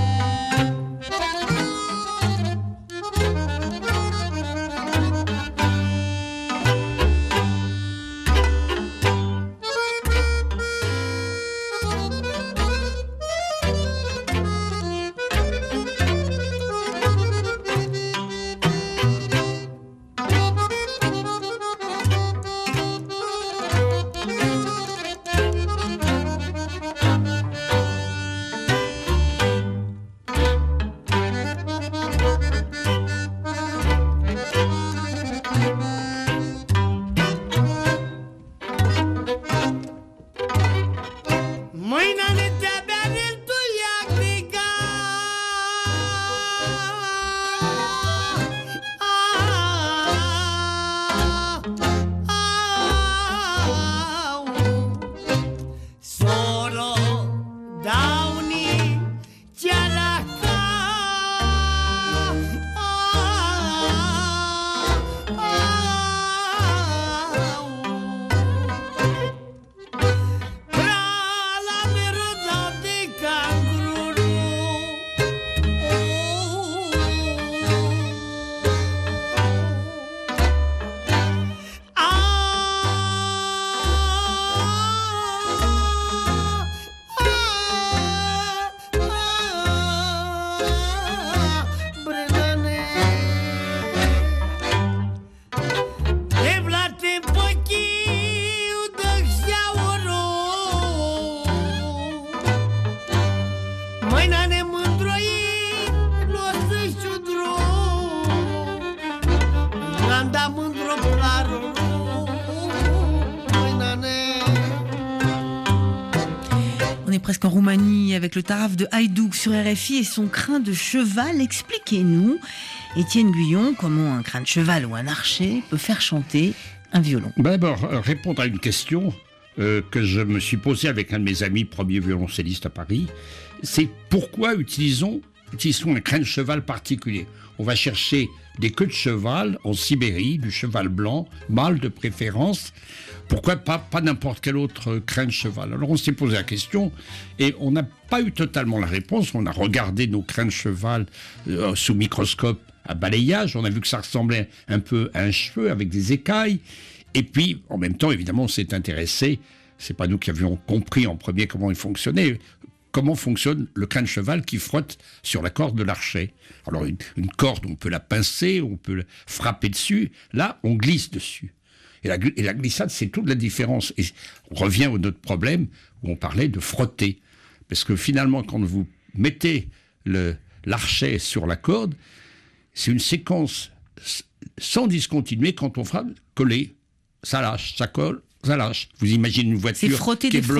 Presque en Roumanie avec le taraf de Haïdouk sur RFI et son crin de cheval. Expliquez-nous, Étienne Guyon, comment un crin de cheval ou un archet peut faire chanter un violon. D'abord, répondre à une question que je me suis posée avec un de mes amis, premier violoncelliste à Paris, c'est pourquoi utilisons un crin de cheval particulier. On va chercher des queues de cheval en Sibérie, du cheval blanc, mâle de préférence. Pourquoi pas n'importe quel autre crin de cheval? Alors on s'est posé la question et on n'a pas eu totalement la réponse. On a regardé nos crins de cheval sous microscope à balayage. On a vu que ça ressemblait un peu à un cheveu avec des écailles. Et puis, en même temps, évidemment, on s'est intéressé, c'est pas nous qui avions compris en premier comment il fonctionnait, comment fonctionne le crin de cheval qui frotte sur la corde de l'archet. Alors, une corde, on peut la pincer, on peut la frapper dessus. Là, on glisse dessus. Et la glissade, c'est toute la différence. Et on revient au notre problème où on parlait de frotter. Parce que finalement, quand vous mettez l'archet sur la corde, c'est une séquence sans discontinuer. Quand on frappe, coller, ça lâche, ça colle, ça lâche. Vous imaginez une voiture qui est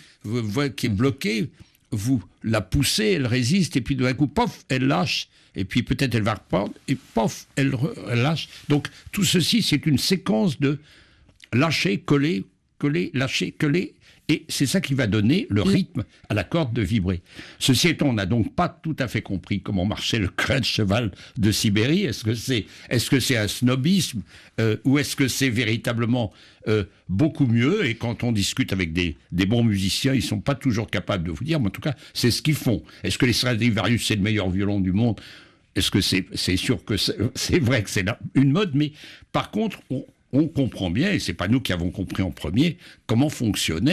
bloquée, vous la poussez, elle résiste, et puis d'un coup, pof, elle lâche, et puis peut-être elle va reprendre, et pof, elle lâche. Donc tout ceci, c'est une séquence de lâcher, coller, lâcher, coller, et c'est ça qui va donner le rythme à la corde de vibrer. Ceci étant, on n'a donc pas tout à fait compris comment marchait le crin de cheval de Sibérie. Est-ce que c'est un snobisme ou est-ce que c'est véritablement beaucoup mieux? Et quand on discute avec des bons musiciens, ils ne sont pas toujours capables de vous dire, mais en tout cas, c'est ce qu'ils font. Est-ce que les Stradivarius, c'est le meilleur violon du monde? Est-ce que c'est sûr que c'est vrai que c'est une mode, mais par contre, on comprend bien, et c'est pas nous qui avons compris en premier, comment fonctionne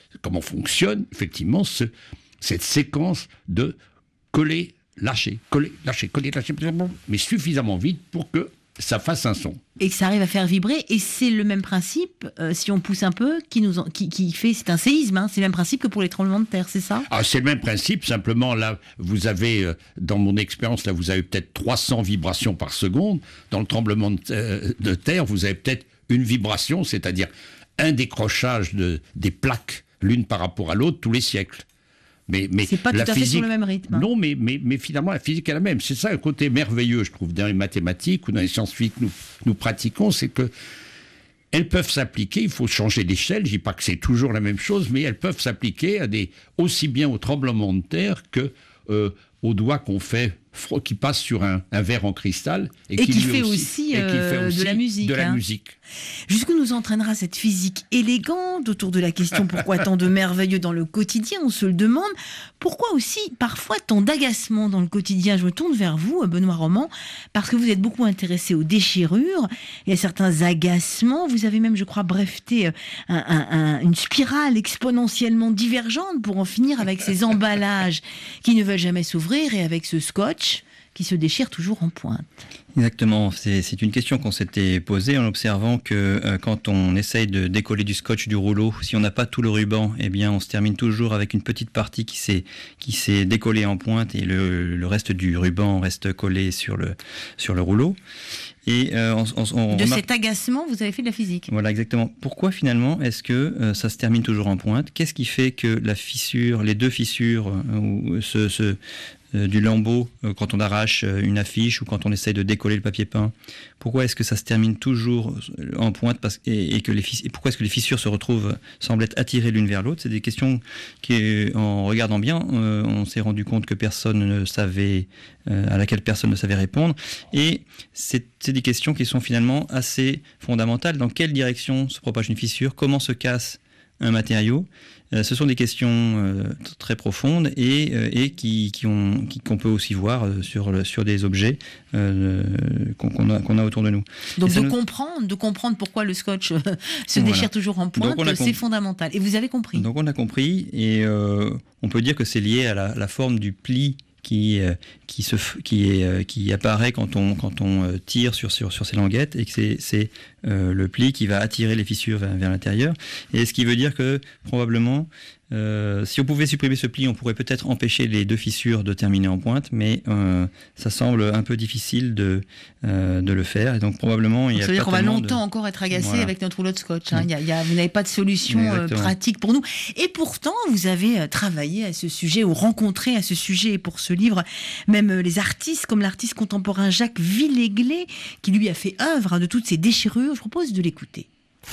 effectivement cette séquence de coller, lâcher, coller, lâcher, mais suffisamment vite pour que ça fasse un son. Et que ça arrive à faire vibrer, et c'est le même principe, si on pousse un peu, qui fait, c'est un séisme, hein, c'est le même principe que pour les tremblements de terre, c'est ça? C'est le même principe, simplement là, vous avez, dans mon expérience, là, vous avez peut-être 300 vibrations par seconde. Dans le tremblement de terre, vous avez peut-être une vibration, c'est-à-dire un décrochage des plaques, l'une par rapport à l'autre, tous les siècles. Mais c'est pas tout à fait sur le même rythme. Hein. Non, mais finalement, la physique est la même. C'est ça un côté merveilleux, je trouve, dans les mathématiques ou dans les sciences physiques que nous pratiquons, c'est que elles peuvent s'appliquer, il faut changer d'échelle, je ne dis pas que c'est toujours la même chose, mais elles peuvent s'appliquer aussi bien au tremblement de terre que aux doigts qu'on fait, qui passe sur un verre en cristal et qui fait aussi de la musique. Jusqu'où nous entraînera cette physique élégante autour de la question pourquoi tant de merveilleux dans le quotidien? On se le demande. Pourquoi aussi parfois tant d'agacement dans le quotidien? Je me tourne vers vous, Benoît Roman, parce que vous êtes beaucoup intéressé aux déchirures. Il y a certains agacements. Vous avez même, je crois, breveté une spirale exponentiellement divergente pour en finir avec ces emballages qui ne veulent jamais s'ouvrir et avec ce scotch qui se déchire toujours en pointe. Exactement, c'est une question qu'on s'était posée en observant que quand on essaye de décoller du scotch du rouleau, si on n'a pas tout le ruban, eh bien on se termine toujours avec une petite partie qui s'est décollée en pointe et le reste du ruban reste collé sur le rouleau. Et cet agacement, vous avez fait de la physique. Voilà, exactement. Pourquoi finalement est-ce que ça se termine toujours en pointe? Qu'est-ce qui fait que les deux fissures du lambeau, quand on arrache une affiche ou quand on essaye de décoller le papier peint, pourquoi est-ce que ça se termine toujours en pointe et pourquoi est-ce que les fissures semblent être attirées l'une vers l'autre? C'est des questions qui, en regardant bien, on s'est rendu compte que à laquelle personne ne savait répondre. Et c'est des questions qui sont finalement assez fondamentales. Dans quelle direction se propage une fissure? Comment se casse un matériau? Ce sont des questions très profondes et qu'on peut aussi voir sur des objets qu'on a autour de nous. Donc de comprendre pourquoi le scotch se déchire toujours en pointe, c'est fondamental. Et vous avez compris. Donc on a compris et on peut dire que c'est lié à la forme du pli qui apparaît quand on tire sur ces languettes et que c'est le pli qui va attirer les fissures vers l'intérieur. Et ce qui veut dire que probablement, si on pouvait supprimer ce pli, on pourrait peut-être empêcher les deux fissures de terminer en pointe, mais ça semble un peu difficile de le faire. Et donc probablement, ça veut dire qu'on va longtemps encore être agacé avec notre rouleau de scotch. Hein. Vous n'avez pas de solution pratique pour nous. Et pourtant, vous avez travaillé à ce sujet ou rencontré à ce sujet. Et pour ce livre, même les artistes, comme l'artiste contemporain Jacques Villéglet, qui lui a fait œuvre de toutes ces déchirures, je propose de l'écouter.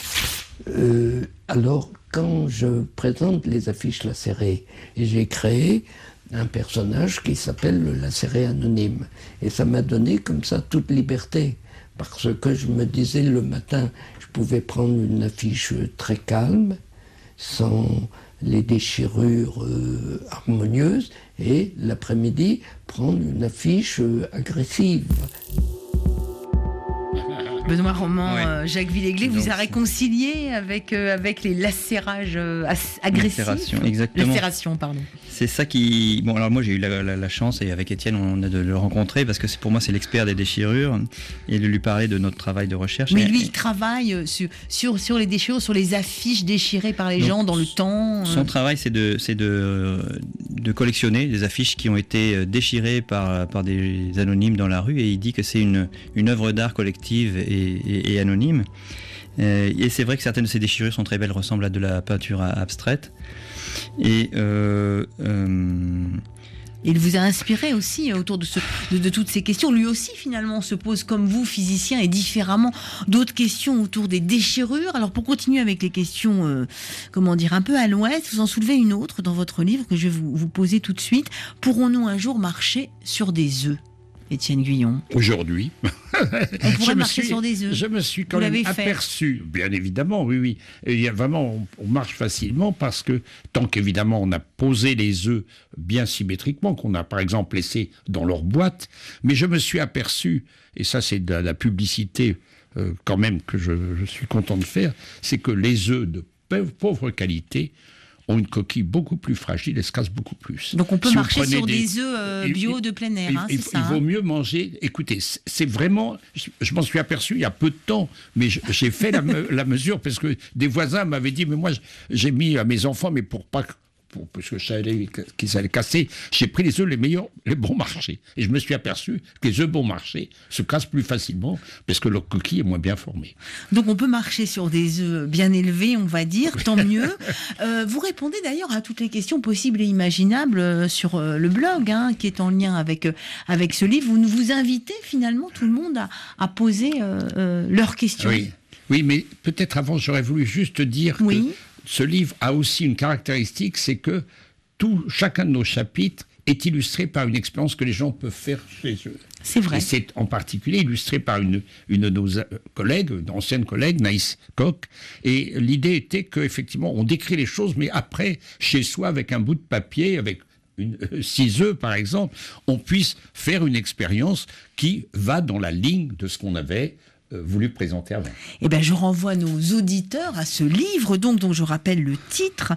Alors, quand je présente les affiches lacérées, j'ai créé un personnage qui s'appelle le lacéré anonyme. Et ça m'a donné comme ça toute liberté. Parce que je me disais le matin, je pouvais prendre une affiche très calme, sans les déchirures harmonieuses, et l'après-midi, prendre une affiche agressive. Benoît Roman, Ouais. Jacques Villéglet vous a réconcilié avec les lacérages agressifs. Exactement. Pardon. C'est ça qui... Bon, alors moi j'ai eu la chance, et avec Étienne on a de le rencontrer, parce que pour moi c'est l'expert des déchirures, et de lui parler de notre travail de recherche. Mais lui, il travaille sur les déchirures, sur les affiches déchirées par les gens dans le temps. Son travail, c'est de collectionner des affiches qui ont été déchirées par des anonymes dans la rue, et il dit que c'est une œuvre d'art collective et anonyme. Et c'est vrai que certaines de ces déchirures sont très belles, ressemblent à de la peinture abstraite. Et il vous a inspiré aussi autour de toutes ces questions. Lui aussi, finalement, se pose comme vous, physicien, et différemment d'autres questions autour des déchirures. Alors, pour continuer avec les questions, un peu à l'ouest, vous en soulevez une autre dans votre livre que je vais vous poser tout de suite. Pourrons-nous un jour marcher sur des œufs, Étienne Guyon? Aujourd'hui, on pourrait marcher sur des œufs. Je me suis quand même aperçu, bien évidemment, oui. Et il y a vraiment, on marche facilement parce que tant qu'évidemment on a posé les œufs bien symétriquement, qu'on a par exemple laissé dans leur boîte, mais je me suis aperçu, et ça c'est de la publicité quand même que je suis content de faire, c'est que les œufs de pauvre qualité ont une coquille beaucoup plus fragile et se cassent beaucoup plus. Donc on peut marcher sur des œufs bio de plein air, c'est ça. Il vaut mieux manger. Écoutez, c'est vraiment. Je m'en suis aperçu il y a peu de temps, mais j'ai fait la mesure parce que des voisins m'avaient dit, mais moi j'ai mis à mes enfants, mais parce que je savais qu'ils allaient casser, j'ai pris les œufs les bons marchés. Et je me suis aperçu que les œufs bon marché se cassent plus facilement parce que leur coquille est moins bien formée. Donc on peut marcher sur des œufs bien élevés, on va dire, tant mieux. Vous répondez d'ailleurs à toutes les questions possibles et imaginables sur le blog, qui est en lien avec ce livre. Vous nous invitez finalement tout le monde à poser leurs questions. Oui, mais peut-être avant, j'aurais voulu juste dire que ce livre a aussi une caractéristique, c'est que chacun de nos chapitres est illustré par une expérience que les gens peuvent faire chez eux. C'est vrai. Et c'est en particulier illustré par une de nos collègues, d'anciennes collègues, Naïs Koch. Et l'idée était qu'effectivement, on décrit les choses, mais après, chez soi, avec un bout de papier, avec 6 œufs par exemple, on puisse faire une expérience qui va dans la ligne de ce qu'on avait voulu présenter avant. Eh ben, je renvoie nos auditeurs à ce livre, dont je rappelle le titre.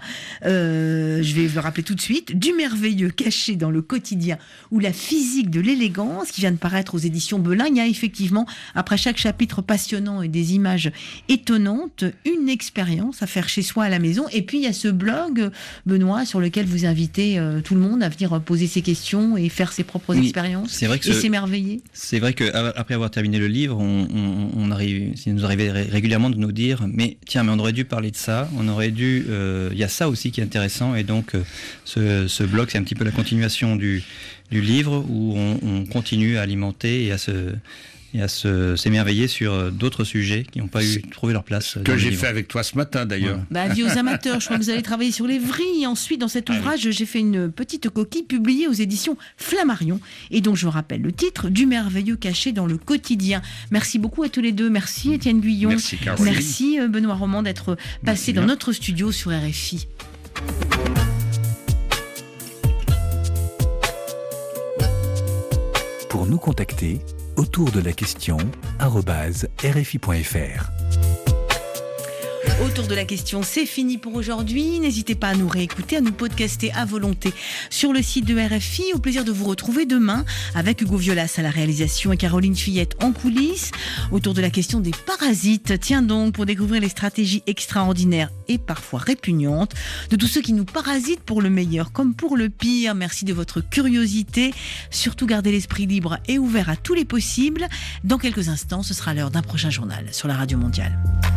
Je vais le rappeler tout de suite. Du merveilleux caché dans le quotidien ou la physique de l'élégance, qui vient de paraître aux éditions Belin. Il y a effectivement, après chaque chapitre passionnant et des images étonnantes, une expérience à faire chez soi à la maison. Et puis, il y a ce blog, Benoît, sur lequel vous invitez tout le monde à venir poser ses questions et faire ses propres expériences. C'est vrai que et s'émerveiller. C'est vrai qu'après avoir terminé le livre, il nous arrivait régulièrement de nous dire, mais on aurait dû parler de ça, il y a ça aussi qui est intéressant, et donc ce blog, c'est un petit peu la continuation du livre, où on continue à alimenter et à s'émerveiller sur d'autres sujets qui n'ont pas trouvé leur place. Que j'ai fait avec toi ce matin d'ailleurs. Voilà. Avis aux amateurs, je crois que vous allez travailler sur les vrilles. Ensuite, dans cet ouvrage, j'ai fait une petite coquille publiée aux éditions Flammarion. Et donc, je rappelle le titre, Du merveilleux caché dans le quotidien. Merci beaucoup à tous les deux. Merci Étienne Guyon. Merci Caroline. Merci Benoît Roman d'être passé dans notre studio sur RFI. Pour nous contacter, autour de la question @rfi.fr. Autour de la question, c'est fini pour aujourd'hui. N'hésitez pas à nous réécouter, à nous podcaster à volonté sur le site de RFI. Au plaisir de vous retrouver demain avec Hugo Violas à la réalisation et Caroline Fillette en coulisses. Autour de la question des parasites. Tiens donc, pour découvrir les stratégies extraordinaires et parfois répugnantes de tous ceux qui nous parasitent pour le meilleur comme pour le pire. Merci de votre curiosité. Surtout gardez l'esprit libre et ouvert à tous les possibles. Dans quelques instants, ce sera l'heure d'un prochain journal sur la Radio Mondiale.